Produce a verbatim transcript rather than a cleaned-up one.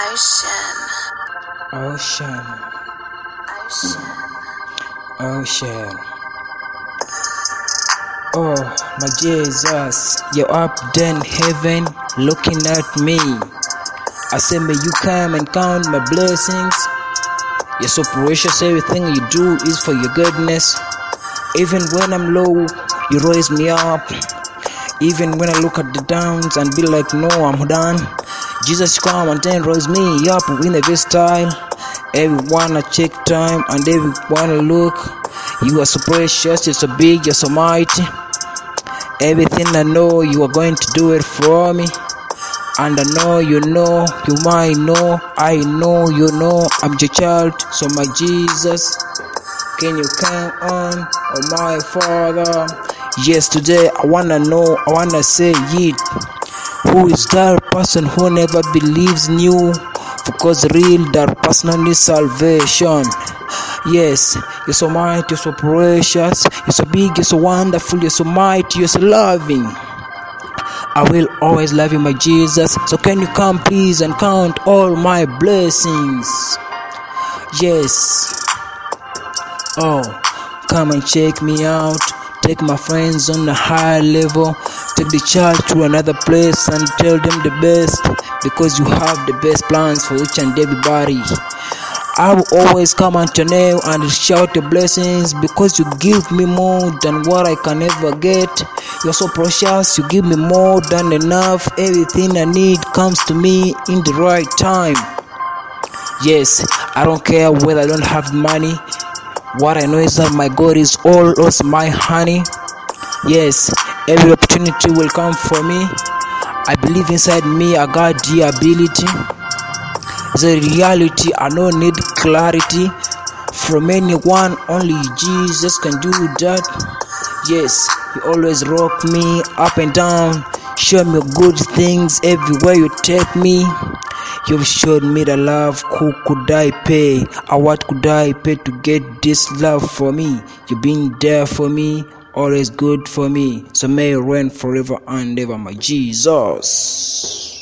Ocean, Ocean, ocean. ocean. Oh, my Jesus, you're up there in heaven looking at me. I say, may you come and count my blessings. You're so precious, everything you do is for your goodness. Even when I'm low, you raise me up. Even when I look at the downs and be like, no, I'm done. Jesus, come and then raise me up in a best style. Everyone I check time and everyone I look. You are so precious, you're so big, you're so mighty. Everything I know, you are going to do it for me. And I know you know, you might know, I know you know, I'm your child, so my Jesus, can you come on, oh my Father? Yes, today I wanna know, I wanna say it. Who is that person who never believes in you? Because real that person needs salvation. Yes, you're so mighty, you're so precious, you're so big, you're so wonderful, you're so mighty, you're so loving. I will always love you, my Jesus. So can you come please and count all my blessings? Yes. Oh, come and check me out. Take my friends on a higher level. Take the child to another place and tell them the best. Because you have the best plans for each and everybody. I will always come at your name and shout your blessings, because you give me more than what I can ever get. You're so precious, you give me more than enough. Everything I need comes to me in the right time. Yes, I don't care whether I don't have money. What I know is that my God is always my honey. Yes, every opportunity will come for me. I believe inside me I got the ability. The reality, I don't need clarity from anyone, only Jesus can do that. Yes, you always rock me up and down, show me good things everywhere you take me. You've showed me the love, who could I pay, or what could I pay to get this love for me? You've been there for me, always good for me, so may you reign forever and ever, my Jesus.